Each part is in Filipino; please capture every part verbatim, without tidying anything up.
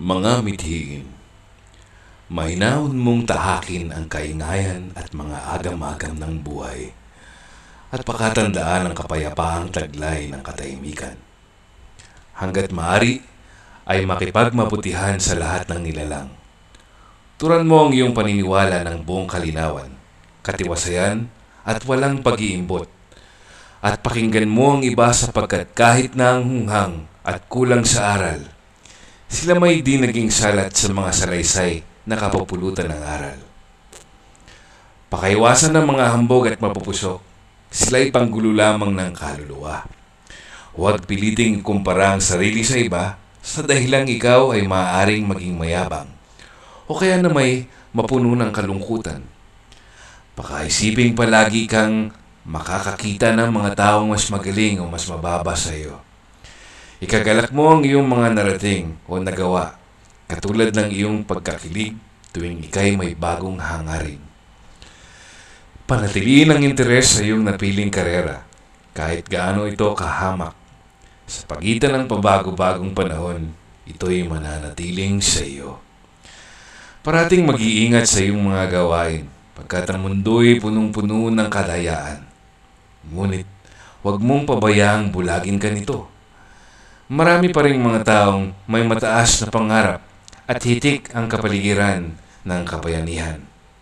Mga mithiin, mahinahon mong tahakin ang kaingayan at mga agam-agam ng buhay at pakatandaan ang kapayapaang taglay ng katahimikan. Hanggat maaari ay makipagmabutihan sa lahat ng nilalang. Turan mo ang iyong paniniwala ng buong kalinawan, katiwasayan at walang pag-iimbot. At pakinggan mo ang iba sapagkat kahit na ang hunghang at kulang sa aral, sila may di naging salat sa mga salaysay na kapupulutan ng aral. Pakaiwasan ng mga hambog at mapupusok, sila'y panggulo lamang ng kaluluwa. Huwag piliting kumpara ang sarili sa iba sa dahilang ikaw ay maaaring maging mayabang o kaya na may mapuno ng kalungkutan. Pakaisiping palagi kang makakakita ng mga taong mas magaling o mas mababa sa iyo. Ikagalak mo ang iyong mga narating o nagawa, katulad ng iyong pagkakilig tuwing ikay may bagong hangarin. Panatiliin ang interes sa iyong napiling karera, kahit gaano ito kahamak. Sa pagitan ng pabago-bagong panahon, ito'y mananatiling sa iyo. Parating mag-iingat sa iyong mga gawain, pagkat ang mundo'y punong-puno ng kalayaan. Ngunit, huwag mong pabayaang bulagin ka nito. Marami pa ring mga taong may mataas na pangarap at hitik ang kapaligiran ng kabayanihan.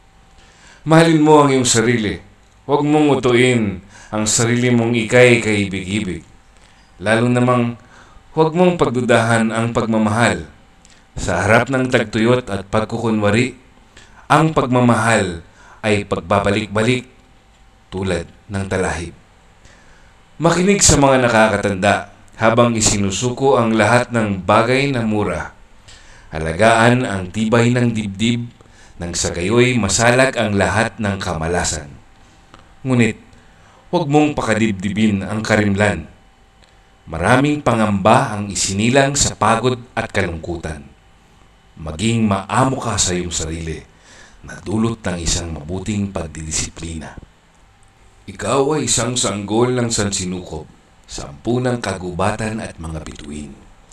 Mahalin mo ang iyong sarili. Huwag mong utuin ang sarili mong ikay kaibig-ibig. Lalo namang huwag mong pagdudahan ang pagmamahal. Sa harap ng tagtuyot at pagkukunwari, ang pagmamahal ay pagbabalik-balik tulad ng talahib. Makinig sa mga nakakatanda habang isinusuko ang lahat ng bagay na mura. Halagaan ang tibay ng dibdib nang sa gayoy masalag ang lahat ng kamalasan. Ngunit, huwag mong pakadibdibin ang karimlan. Maraming pangamba ang isinilang sa pagod at kalungkutan. Maging maamo ka sa iyong sarili na dulot ng isang mabuting pagdidisiplina. Ikaw ay isang sanggol ng sansinukob, sampunang kagubatan at mga bituin.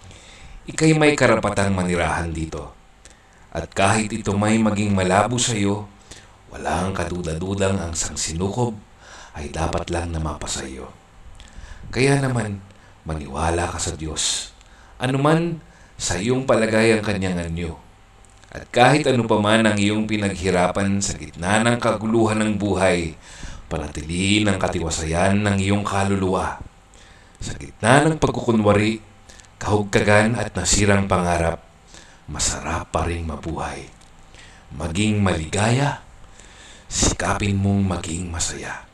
Ika'y may karapatang manirahan dito. At kahit ito may maging malabo sa iyo, walang kaduda-dudang ang sangsinukob ay dapat lang na mapasa iyo. Kaya naman, maniwala ka sa Diyos. Anuman sa iyong palagay ang kanyang anyo. At kahit ano pa man ang iyong pinaghirapan sa gitna ng kaguluhan ng buhay, panatiliin ang katiwasayan ng iyong kaluluwa. Sa gitna ng pagkukunwari, kahugkagan at nasirang pangarap, masarap pa ring mabuhay. Maging maligaya, sikapin mong maging masaya.